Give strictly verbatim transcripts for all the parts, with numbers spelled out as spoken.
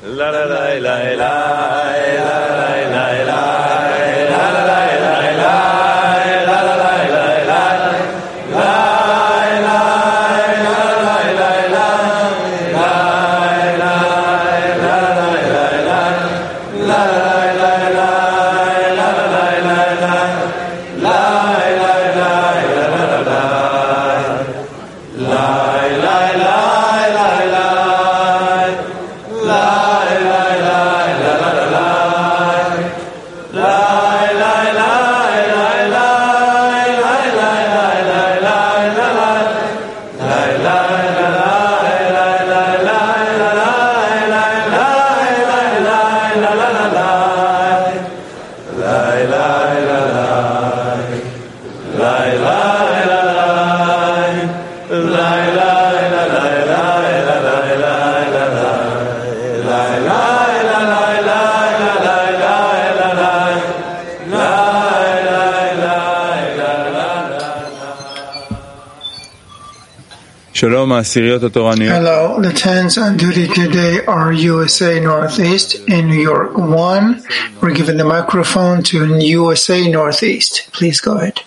Hello, the tens on duty today are U S A Northeast and New York. One, we're giving the microphone to U S A Northeast. Please go ahead.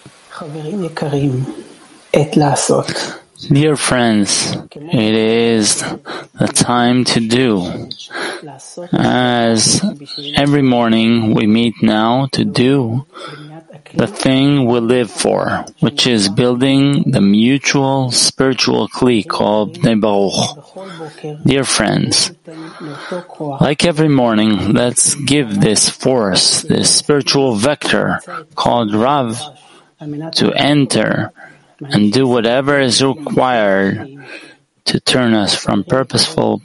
Dear friends, it is the time to do. As every morning we meet now to do the thing we live for, which is building the mutual spiritual kli called Bnei Baruch. Dear friends, like every morning, let's give this force, this spiritual vector called Rav, to enter and do whatever is required to turn us from purposeful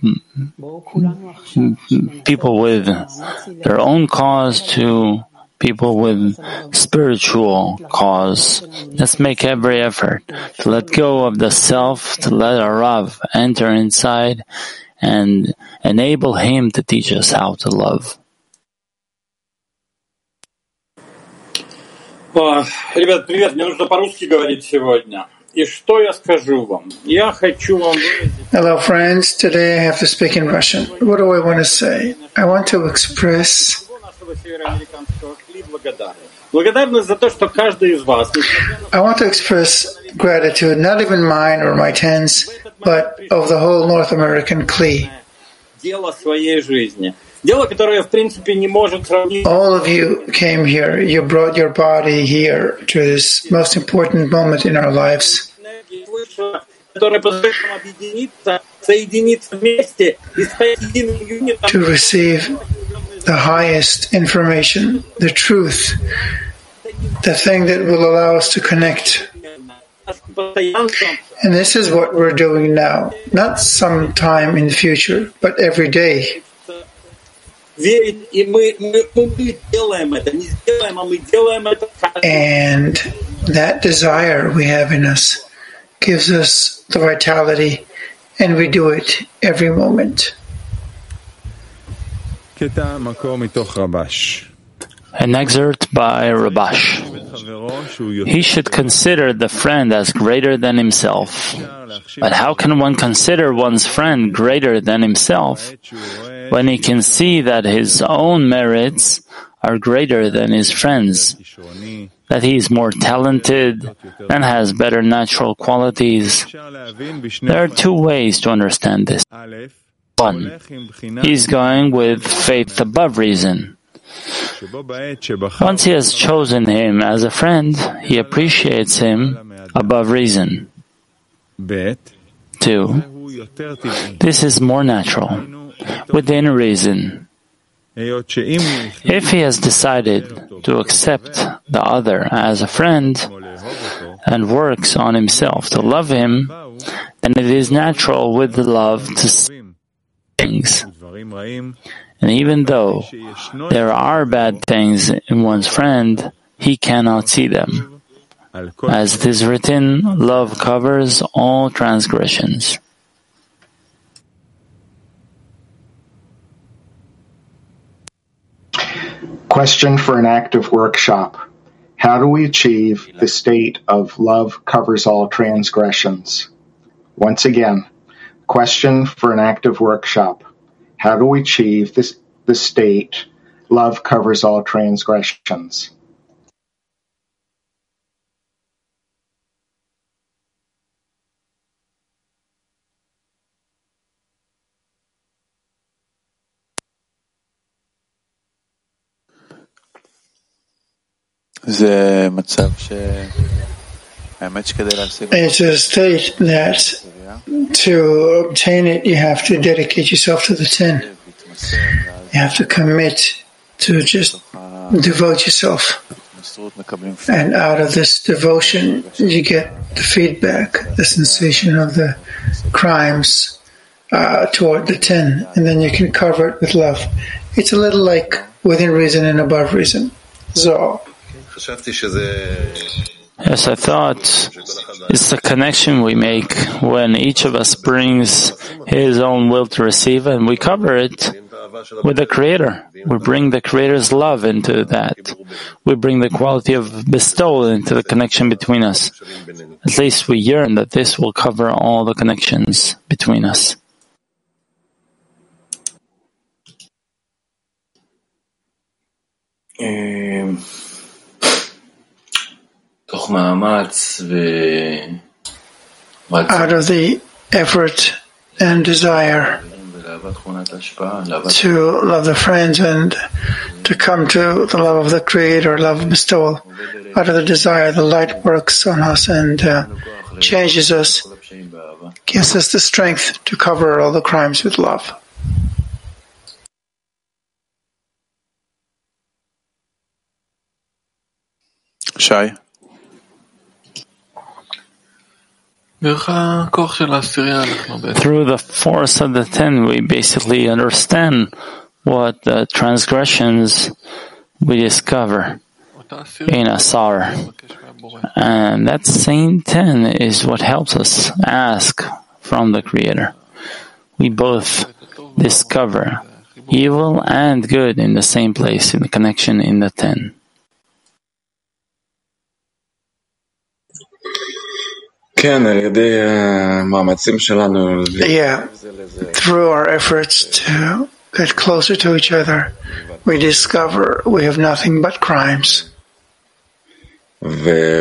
people with their own cause to people with spiritual cause. Let's make every effort to let go of the self, to let our Rav enter inside and enable him to teach us how to love. Ребят, привет, мне нужно по-русски говорить сегодня. И что я скажу вам? Я хочу вам выразить... Hello friends, today I have to speak in Russian. What do I want to say? I want to express благодарность за то, что каждый из вас... I want to express gratitude, not even mine or my tens, but of the whole North American Kli. Дело своей жизни. Дело, которое, в принципе, не может сравниться... All of you came here, you brought your body here to this most important moment in our lives. Которое позволяет нам объединиться, соединиться вместе и стать единым юнитом. To receive the highest information, the truth, the thing that will allow us to connect. And this is what we're doing now, not sometime in the future, but every day. And that desire we have in us gives us the vitality, and we do it every moment. An excerpt by Rabash. He should consider the friend as greater than himself. But how can one consider one's friend greater than himself when he can see that his own merits are greater than his friend's, that he is more talented and has better natural qualities? There are two ways to understand this. One, he's going with faith above reason. Once he has chosen him as a friend, he appreciates him above reason. Two, this is more natural, within reason. If he has decided to accept the other as a friend and works on himself to love him, then it is natural with the love to see things. And even though there are bad things in one's friend, he cannot see them. As it is written, love covers all transgressions. Question for an active workshop. How do we achieve the state of love covers all transgressions? Once again, question for an active workshop. How do we achieve this, the state, love covers all transgressions? It's a state that to obtain it, you have to dedicate yourself to the ten. You have to commit to just devote yourself. And out of this devotion, you get the feedback, the sensation of the crimes uh, toward the ten. And then you can cover it with love. It's a little like within reason and above reason. So. Yes, I thought it's the connection we make when each of us brings his own will to receive, and we cover it with the Creator. We bring the Creator's love into that. We bring the quality of bestowal into the connection between us. At least we yearn that this will cover all the connections between us. Um. Out of the effort and desire to love the friends and to come to the love of the Creator, love of bestowal, out of the desire, the light works on us and uh, changes us, gives us the strength to cover all the crimes with love. Shai. Through the force of the ten, we basically understand what the transgressions we discover in Asar. And that same ten is what helps us ask from the Creator. We both discover evil and good in the same place, in the connection in the ten. Yeah, through our efforts to get closer to each other, we discover we have nothing but crimes. And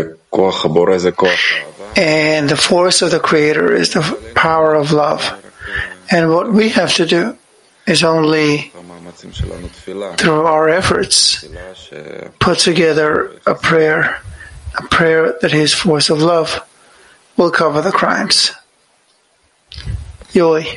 the force of the Creator is the power of love. And what we have to do is only through our efforts put together a prayer, a prayer that His force of love will cover the crimes. Yoi.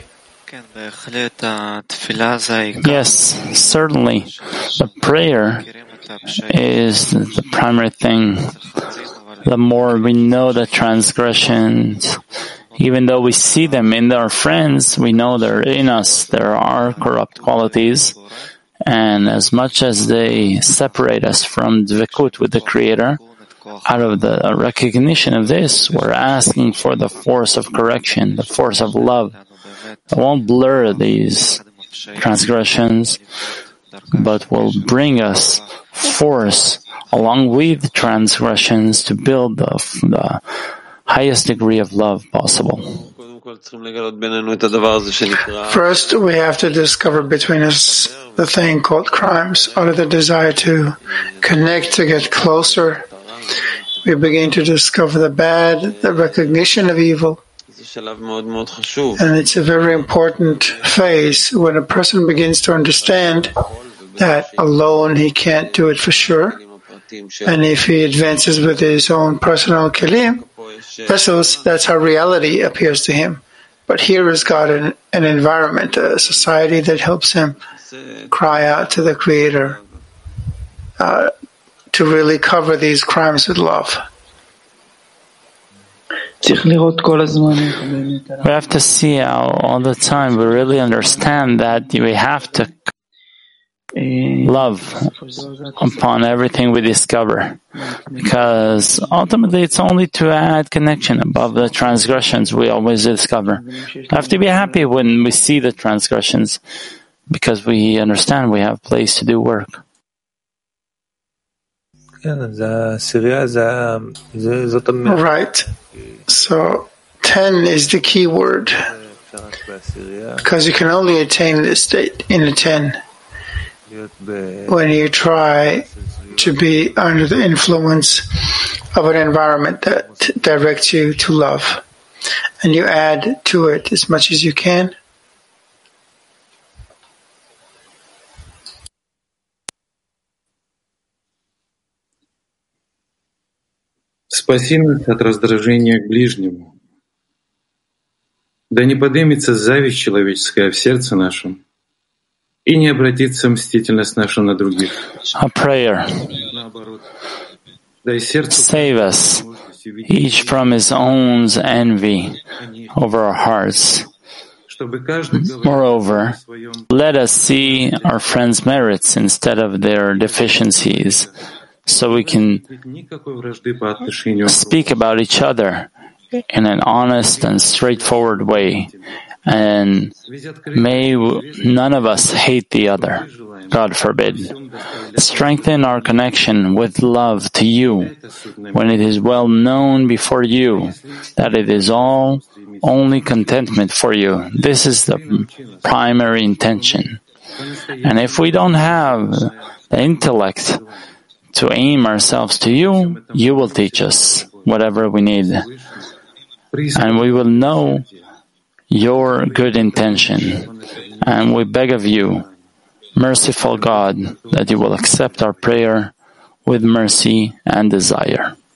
Yes, certainly. The prayer is the primary thing. The more we know the transgressions, even though we see them in our friends, we know they're in us. There are corrupt qualities. And as much as they separate us from dvekut with the Creator, out of the recognition of this, we're asking for the force of correction, the force of love. It won't blur these transgressions, but will bring us force along with transgressions to build the, the highest degree of love possible. First, we have to discover between us the thing called crimes, out of the desire to connect, to get closer. We begin to discover the bad, the recognition of evil. And it's a very important phase when a person begins to understand that alone he can't do it for sure. And if he advances with his own personal kelim, vessels, that's how reality appears to him. But here has got an, an environment, a society that helps him cry out to the Creator, uh, to really cover these crimes with love. We have to see how all the time we really understand that we have to love upon everything we discover, because ultimately it's only to add connection above the transgressions we always discover. We have to be happy when we see the transgressions, because we understand we have place to do work. Right. So ten is the key word. Because you can only attain this state in a ten when you try to be under the influence of an environment that directs you to love, and you add to it as much as you can. Спаси нас от раздражения к ближнему. Да не поднимется зависть человеческая в сердце нашем, и не обратится мстительность наша на других. A prayer. Save us, each from his own envy over our hearts. Moreover, let us see our friends' merits instead of their deficiencies, so we can speak about each other in an honest and straightforward way, and may none of us hate the other, God forbid. Strengthen our connection with love to you when it is well known before you that it is all only contentment for you. This is the primary intention. And if we don't have the intellect to aim ourselves to you, you will teach us whatever we need. And we will know your good intention. And we beg of you, merciful God, that you will accept our prayer with mercy and desire.